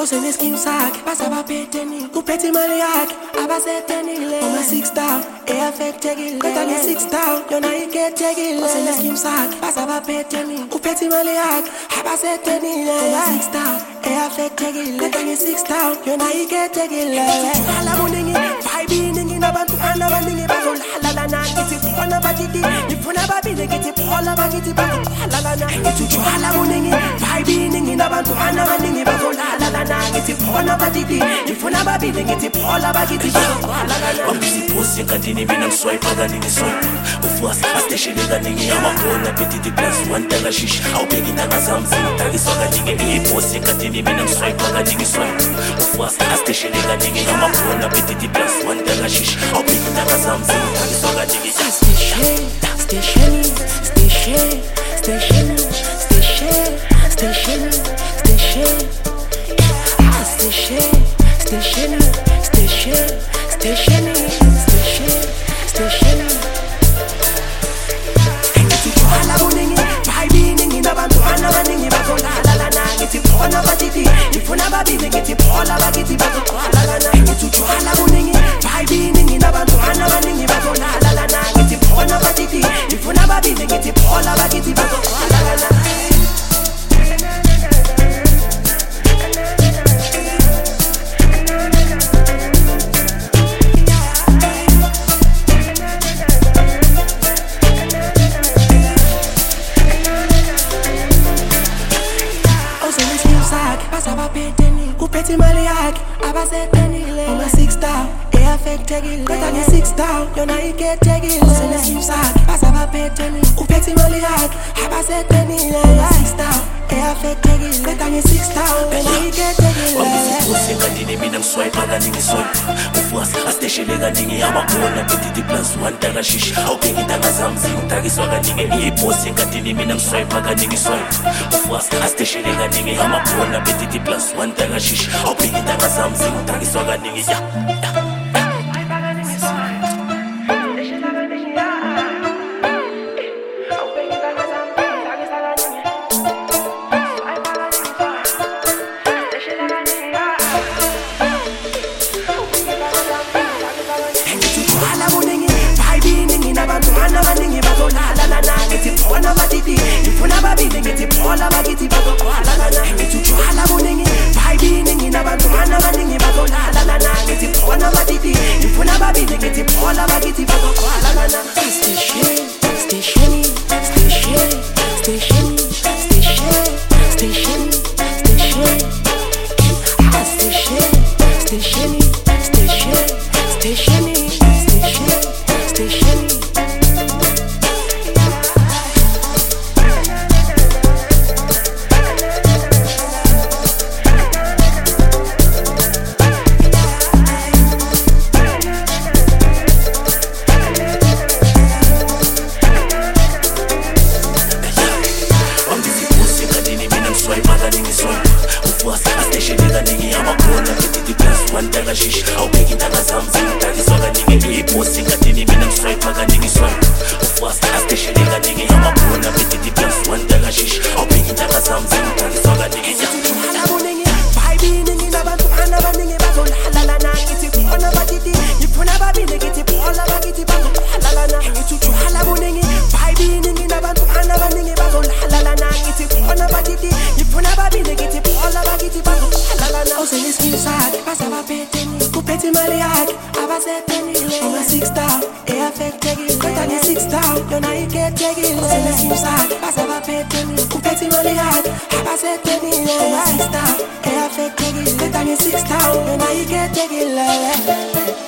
Usene skin sack, pasaba peteni, kupeti mali yake, abasetenile. Uma 6 down, affectegile. Kutani 6 down, yona iketegile. Usene skin sack, pasaba peteni, kupeti mali yake, abasetenile. Uma 6 down, affectegile. Kutani 6 down, yona iketegile. Ala muningi, vibe ningi nabantu anabaningi bazolala na kiti pona batiti, nifuna babile kiti pola bagiti bazolala na kiti ala muningi, vibe ningi nabantu anabaningi bazolala na kiti pona batiti, nifuna babile kiti pola bagiti bazolala na. Wambisi posi kadini mina swipe kadini swipe. Ufuasi astation kadini amakona petiti plus one tala shish. Au pegi na zamzi tagi soga dinge. Posi kadini mina swipe kadini swipe. Ufuasi astation kadini amakona petiti plus one tala shish. Au pegi na zamzi tagi soga dinge. Station, station, station, station, station, station, station, station, station, station, station, station. Ala muningi, vibe ningi nabantu anabaningi bazolala na kiti pona batiti, nifuna babile kiti pola bagiti bazolala na. Ala muningi, vibe ningi nabantu anabaningi bazolala na kiti pona batiti, nifuna babile kiti pola bagiti bazolala na. Pasaba peteni, kupeti mali yake, abasetenile. Uma 6 down, affectegile. Kutani 6 down, yona iketegile. Usene skin sack, pasaba peteni, kupeti mali yake, abasetenile. Uma 6 down, affectegile. Kutani 6 down, yona iketegile. Wambisi posi kadini mina swipe kadini swipe. Ufuasi astation kadini amakona petiti plus one tala shish. Au pegi na zamzi tagi soga dinge. Posi kadini mina swipe kadini swipe. Ufuasi astation kadini amakona petiti plus one tala shish. Au pegi na zamzi tagi soga dinge. Ala muningi, vibe ningi nabantu anabaningi bazolala na kiti pona batiti, nifuna babile kiti pola bagiti bazolala na. Ala muningi, vibe ningi nabantu anabaningi bazolala na kiti pona batiti, nifuna babile kiti pola bagiti bazolala na. Station, station, station, station, station, station, station, station, station, station, station. Au pegi na zamzi tagi soga dinge. Posi kadini mina swipe kadini swipe. Ufuasi astation kadini amakona petiti plus one tala shish. Au pegi na zamzi tagi soga dinge. Ala muningi, vibe ningi nabantu anabaningi bazolala na kiti pona batiti, nifuna babile kiti pola bagiti bazolala na. Ala muningi, vibe ningi nabantu anabaningi bazolala na kiti pona batiti, nifuna babile kiti pola bagiti bazolala na. Usene skin sack, pasaba peteni, kupeti mali yake, abasetenile. Uma 6 down, affectegile. Kutani 6 down, yona iketegile. Usene skin sack, pasaba peteni, kupeti mali yake, abasetenile. Uma 6 down, affectegile. Kutani 6 down, yona iketegile.